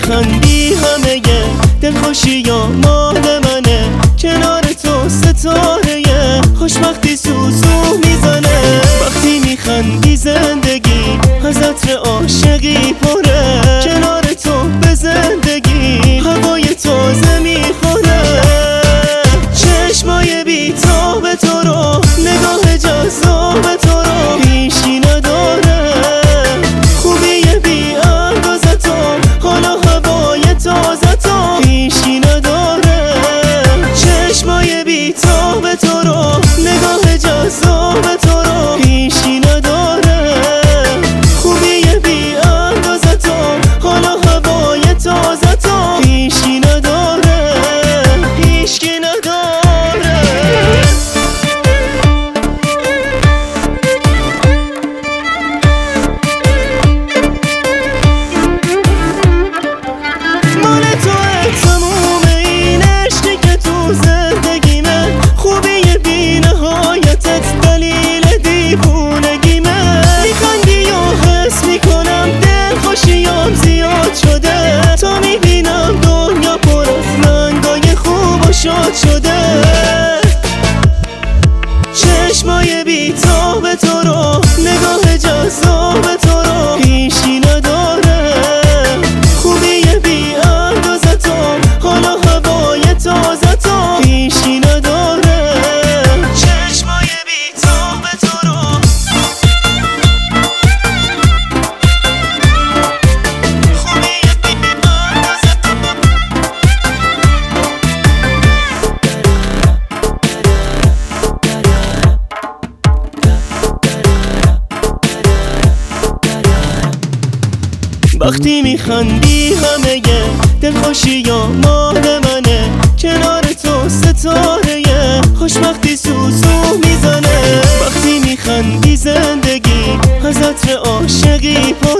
میخندی همه دلخوشی یا مال منه، کنار تو ستاره خوشبختی سوزو میزنه. وقتی میخندی زندگی از عطر عاشقی پره، کنار تو به زندگی هوای تازه میخوره. چشمای بی‌تاب تو رو، نگاه جذاب تو رو هیچی نداره، خوبی بی اندازه تو، حالا هوای تازه تو هیچی نداره. چشمای بی‌تاب تو رو، نگاه جذاب تو رو هیچی نداره، خوبی بی اندازه تو، حالا هوای تازه تو هیچی نداره، هیچی نداره. مال توه تموم این عشقی که تو زندگیمه، خوبی بی نهایتت دلیل دیوونگیمه. میخندی و حس میکنم دلخوشیام زیاد شده، تا میبینم دنیا پر از رنگای خوب و شاد شده. چشمای بی‌تاب تو رو، نگاه جذاب تو رو هیچی نداره، خوبی بی اندازه تو، حالا هوای تازه تو هیچی نداره. چشمای بی‌تاب تو رو، خوبی بی اندازه تو. وقتی میخندی همه دلخوشی یا مال منه، کنار تو ستاره خوشبختی سوزو میزنه. وقتی میخندی زندگی از عطر عاشقی